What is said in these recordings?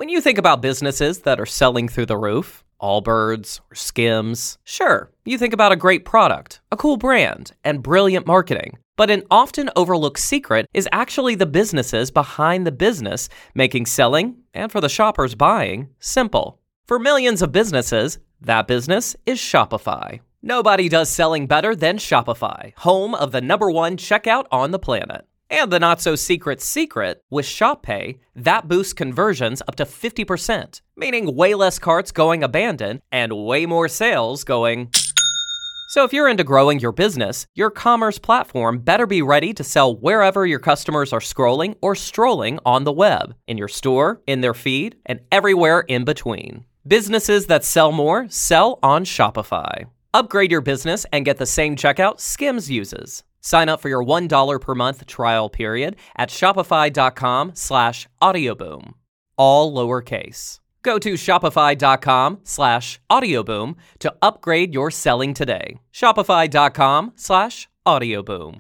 When you think about businesses that are selling through the roof, Allbirds or Skims, sure, you think about a great product, a cool brand, and brilliant marketing. But an often overlooked secret is actually the businesses behind the business, making selling, and for the shoppers buying, simple. For millions of businesses, that business is Shopify. Nobody does selling better than Shopify, home of the #1 checkout on the planet. And the not-so-secret secret, with ShopPay, that boosts conversions up to 50%, meaning way less carts going abandoned and way more sales going. So if you're into growing your business, your commerce platform better be ready to sell wherever your customers are scrolling or strolling on the web, in your store, in their feed, and everywhere in between. Businesses that sell more sell on Shopify. Upgrade your business and get the same checkout Skims uses. Sign up for your $1 per month trial period at shopify.com/audioboom. All lowercase. Go to shopify.com/audioboom to upgrade your selling today. Shopify.com/audioboom.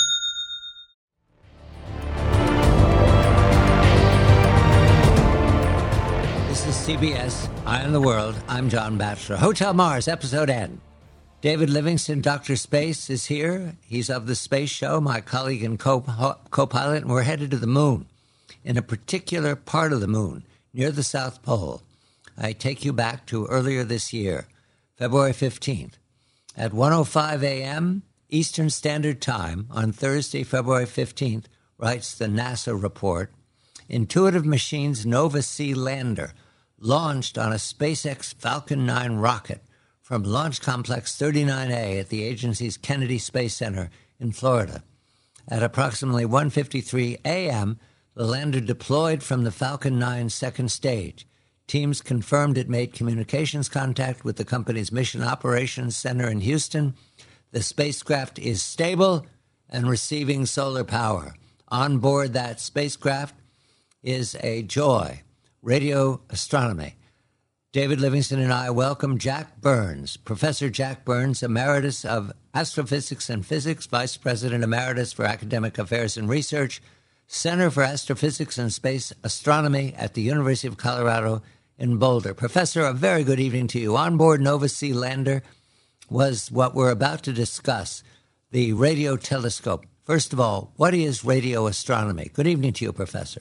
This is CBS, Eye on the World. I'm John Batchelor. Hotel Mars, Episode N. David Livingston, Dr. Space, is here. He's of The Space Show, my colleague and co-pilot, and we're headed to the moon, in a particular part of the moon, near the South Pole. I take you back to earlier this year, February 15th. At 1:05 a.m. Eastern Standard Time on Thursday, February 15th, writes the NASA report, Intuitive Machines Nova-C lander launched on a SpaceX Falcon 9 rocket from Launch Complex 39A at the agency's Kennedy Space Center in Florida. At approximately 1:53 a.m., the lander deployed from the Falcon 9 second stage. Teams confirmed it made communications contact with the company's Mission Operations Center in Houston. The spacecraft is stable and receiving solar power. On board that spacecraft is a Joy, radio astronomy. David Livingston and I welcome Jack Burns, Professor Jack Burns, Emeritus of Astrophysics and Physics, Vice President Emeritus for Academic Affairs and Research, Center for Astrophysics and Space Astronomy at the University of Colorado in Boulder. Professor, a very good evening to you. Onboard Nova-C lander was what we're about to discuss, the radio telescope. First of all, what is radio astronomy? Good evening to you, Professor.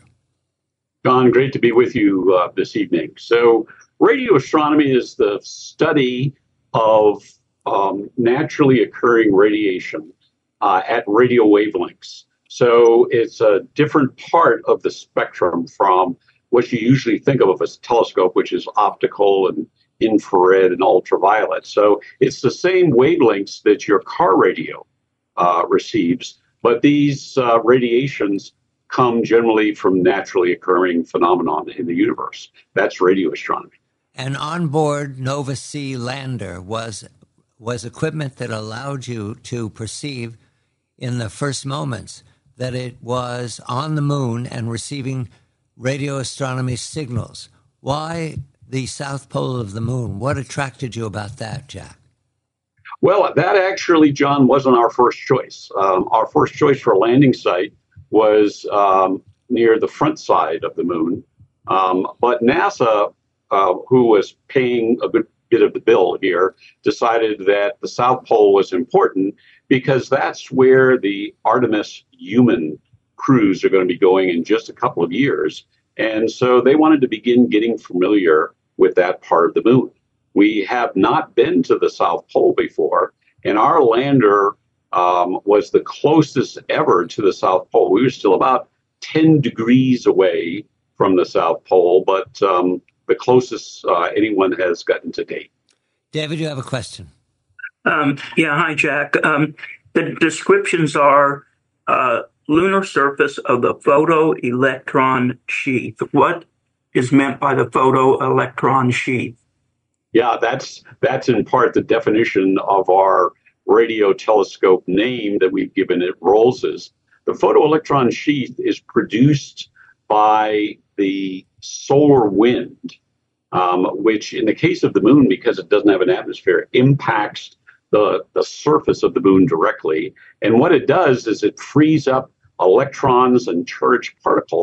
John, great to be with you this evening. So radio astronomy is the study of naturally occurring radiation at radio wavelengths. So it's a different part of the spectrum from what you usually think of as a telescope, which is optical and infrared and ultraviolet. So it's the same wavelengths that your car radio receives, but these radiations come generally from naturally occurring phenomenon in the universe. That's radio astronomy. And onboard Nova-C lander was equipment that allowed you to perceive in the first moments that it was on the moon and receiving radio astronomy signals. Why the South Pole of the moon? What attracted you about that, Jack? Well, that actually, John, wasn't our first choice. Our first choice for a landing site was near the front side of the moon. But NASA, who was paying a good bit of the bill here, decided that the South Pole was important because that's where the Artemis human crews are going to be going in just a couple of years. And so they wanted to begin getting familiar with that part of the moon. We have not been to the South Pole before, and our lander was the closest ever to the South Pole. We were still about 10 degrees away from the South Pole, but the closest anyone has gotten to date. David, you have a question. Hi, Jack. The descriptions are lunar surface of the photoelectron sheath. What is meant by the photoelectron sheath? Yeah, that's in part the definition of our radio telescope name that we've given it, ROLS's. The photoelectron sheath is produced by the solar wind, which in the case of the moon, because it doesn't have an atmosphere, impacts the surface of the moon directly. And what it does is it frees up electrons and charged particles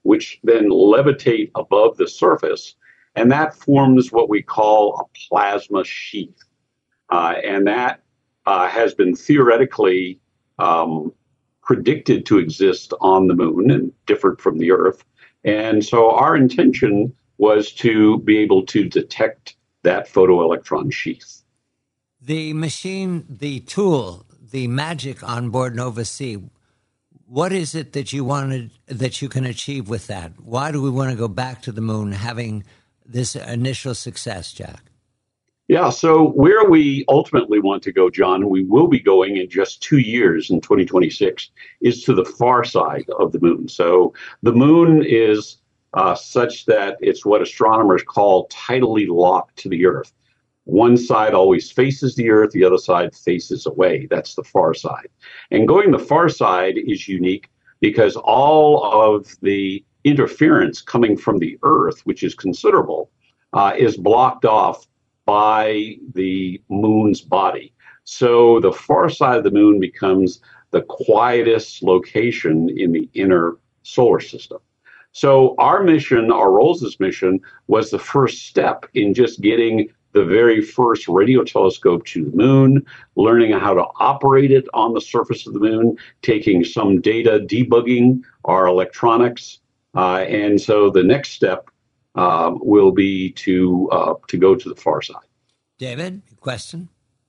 which then levitate above the surface, and that forms what we call a plasma sheath. And that has been theoretically predicted to exist on the moon and different from the Earth. And so our intention was to be able to detect that photoelectron sheath. The machine, the tool, the magic on board Nova-C, what is it that you can achieve with that? Why do we want to go back to the moon having this initial success, Jack? Yeah, so where we ultimately want to go, John, we will be going in just 2 years in 2026, is to the far side of the moon. So the moon is such that it's what astronomers call tidally locked to the Earth. One side always faces the Earth, the other side faces away. That's the far side. And going the far side is unique because all of the interference coming from the Earth, which is considerable, is blocked off by the moon's body. So the far side of the moon becomes the quietest location in the inner solar system. So our mission, our Rolls' mission, was the first step in just getting the very first radio telescope to the moon, learning how to operate it on the surface of the moon, taking some data, debugging our electronics. And so the next step will be to go to the far side. David, question?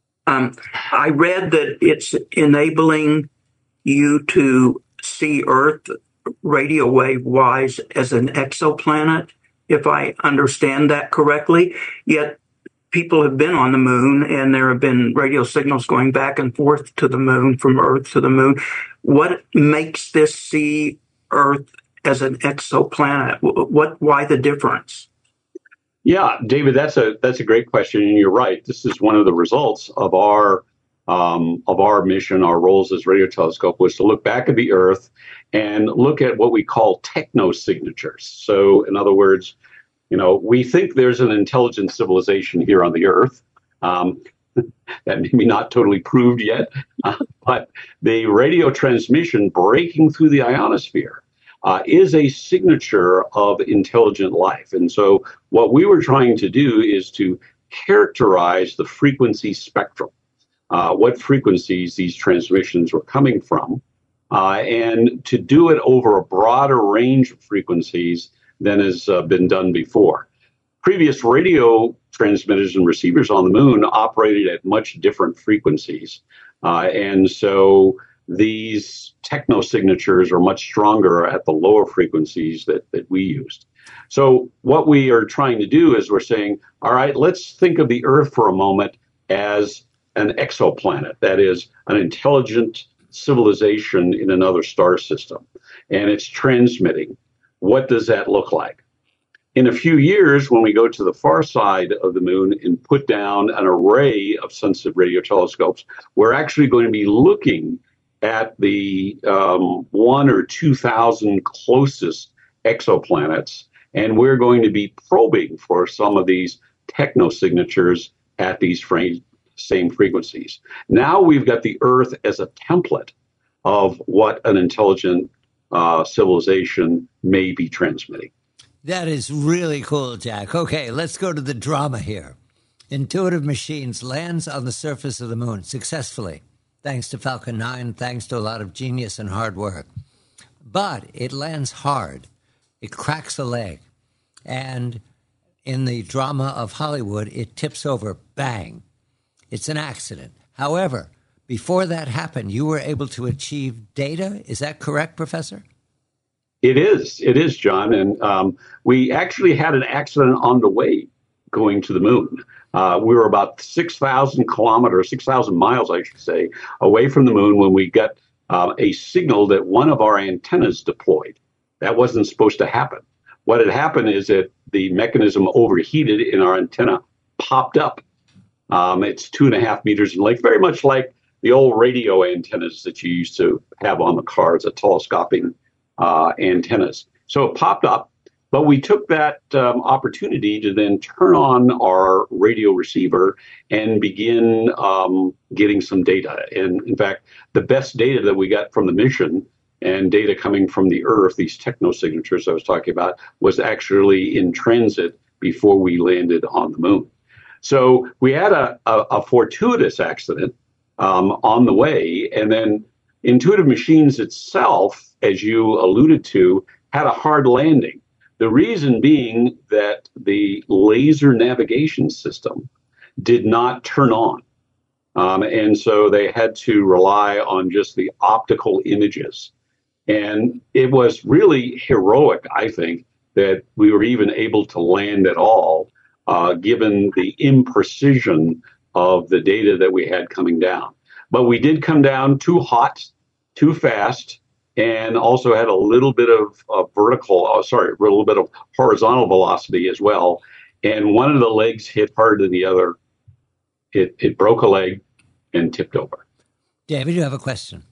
I read that it's enabling you to see Earth radio wave wise as an exoplanet, if I understand that correctly. Yet people have been on the moon and there have been radio signals going back and forth to the moon, from Earth to the moon. What makes this see Earth as an exoplanet? Why the difference? Yeah, David, that's a great question, and you're right. This is one of the results of our mission. Our Rolls as radio telescope was to look back at the Earth and look at what we call technosignatures. So, in other words, we think there's an intelligent civilization here on the Earth. That may be not totally proved yet, but the radio transmission breaking through the ionosphere is a signature of intelligent life. And so what we were trying to do is to characterize the frequency spectrum, what frequencies these transmissions were coming from, and to do it over a broader range of frequencies than has been done before. Previous radio transmitters and receivers on the moon operated at much different frequencies. And so these technosignatures are much stronger at the lower frequencies that we used. So what we are trying to do is we're saying, all right, let's think of the Earth for a moment as an exoplanet, that is, an intelligent civilization in another star system, and it's transmitting. What does that look like? In a few years, when we go to the far side of the moon and put down an array of sensitive radio telescopes, we're actually going to be looking at the 1,000 or 2,000 closest exoplanets, and we're going to be probing for some of these technosignatures at these same frequencies. Now we've got the Earth as a template of what an intelligent civilization may be transmitting. That is really cool, Jack. Okay, let's go to the drama here. Intuitive Machines lands on the surface of the moon successfully, thanks to Falcon 9, thanks to a lot of genius and hard work. But it lands hard. It cracks a leg. And in the drama of Hollywood, it tips over, bang. It's an accident. However, before that happened, you were able to achieve data. Is that correct, Professor? It is, John. And we actually had an accident on the way going to the moon. We were about 6,000 miles, I should say, away from the moon when we got a signal that one of our antennas deployed. That wasn't supposed to happen. What had happened is that the mechanism overheated and our antenna popped up. It's 2.5 meters in length, very much like the old radio antennas that you used to have on the cars, the telescoping antennas. So it popped up, but we took that opportunity to then turn on our radio receiver and begin getting some data. And in fact, the best data that we got from the mission and data coming from the Earth, these technosignatures I was talking about, was actually in transit before we landed on the moon. So we had a fortuitous accident on the way, and then Intuitive Machines itself, as you alluded to, had a hard landing. The reason being that the laser navigation system did not turn on. And so they had to rely on just the optical images. And it was really heroic, I think, that we were even able to land at all, given the imprecision of the data that we had coming down. But we did come down too hot, too fast, and also had a little bit of a little bit of horizontal velocity as well. And one of the legs hit harder than the other. It broke a leg and tipped over. David, you have a question.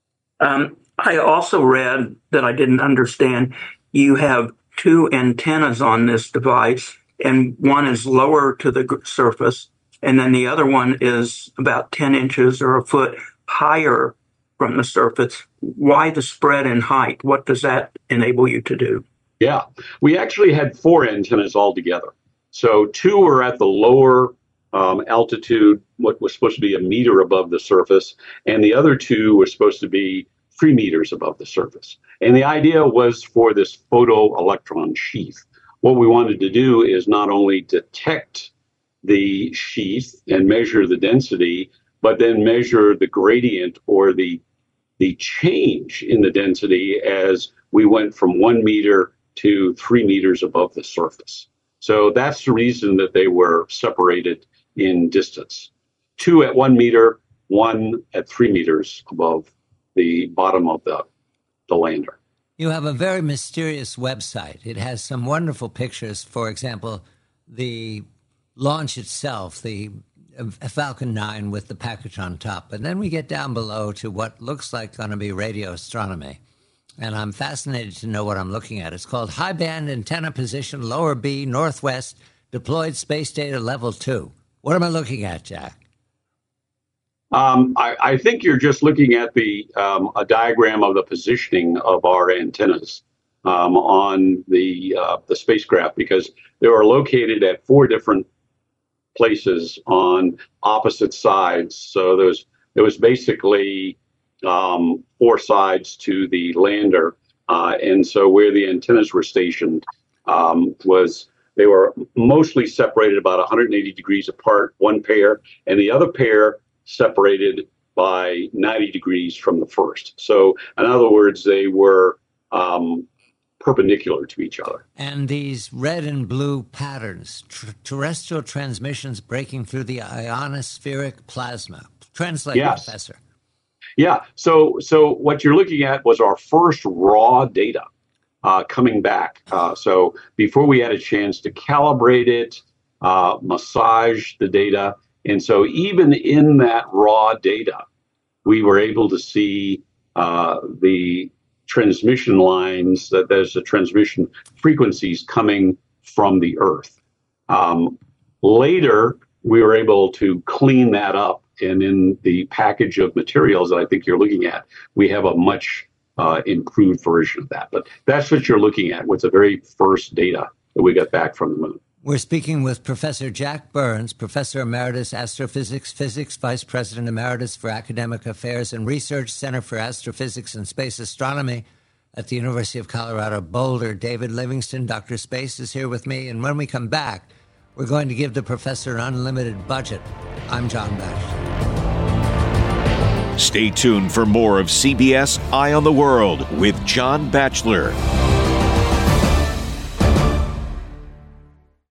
I also read that I didn't understand. You have two antennas on this device, and one is lower to the surface, and then the other one is about 10 inches or a foot higher from the surface. Why the spread in height? What does that enable you to do? Yeah, we actually had 4 antennas altogether. So 2 were at the lower altitude, what was supposed to be a meter above the surface, and the other 2 were supposed to be 3 meters above the surface. And the idea was for this photoelectron sheath. What we wanted to do is not only detect the sheath and measure the density, but then measure the gradient or the change in the density as we went from 1 meter to 3 meters above the surface. So that's the reason that they were separated in distance. 2 at 1 meter, 1 at 3 meters above the bottom of the lander. You have a very mysterious website. It has some wonderful pictures. For example, the launch itself, the Falcon 9 with the package on top. But then we get down below to what looks like going to be radio astronomy. And I'm fascinated to know what I'm looking at. It's called High Band Antenna Position, Lower B, Northwest, Deployed Space Data Level 2. What am I looking at, Jack? I think you're just looking at a diagram of the positioning of our antennas on the spacecraft, because they were located at 4 different places on opposite sides. So there was basically 4 sides to the lander, and so where the antennas were stationed they were mostly separated about 180 degrees apart, one pair, and the other pair separated by 90 degrees from the first. So in other words, they were perpendicular to each other. And these red and blue patterns, terrestrial transmissions breaking through the ionospheric plasma. Translate, yes. Professor. Yeah, so what you're looking at was our first raw data coming back. So before we had a chance to calibrate it, massage the data, and so even in that raw data, we were able to see the transmission lines, that there's the transmission frequencies coming from the Earth. Later, we were able to clean that up, and in the package of materials that I think you're looking at, we have a much improved version of that. But that's what you're looking at, what's the very first data that we got back from the moon. We're speaking with Professor Jack Burns, Professor Emeritus Astrophysics, Physics, Vice President Emeritus for Academic Affairs and Research, Center for Astrophysics and Space Astronomy at the University of Colorado Boulder. David Livingston, Dr. Space, is here with me. And when we come back, we're going to give the professor an unlimited budget. I'm John Batchelor. Stay tuned for more of CBS Eye on the World with John Batchelor.